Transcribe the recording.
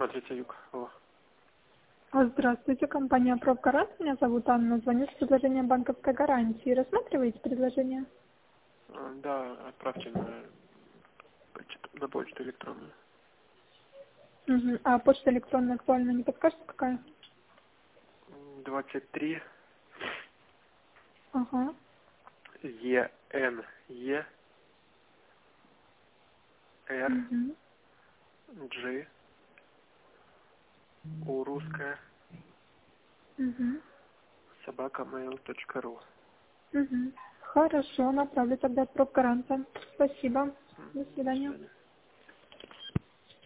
Матрица Юг. Алло. Здравствуйте, компания «Пробгарант». Меня зовут Анна. Звоню с предложением банковской гарантии. Рассматриваете предложение? Да, отправьте на почту электронную. Угу. А почта электронная актуальна, не подскажете, какая? 23 Ага. ENE R Угу. G U русская Угу. @mail.ru. Угу. Хорошо, направлю тогда от «Пробгаранта». Спасибо. До До свидания. свидания.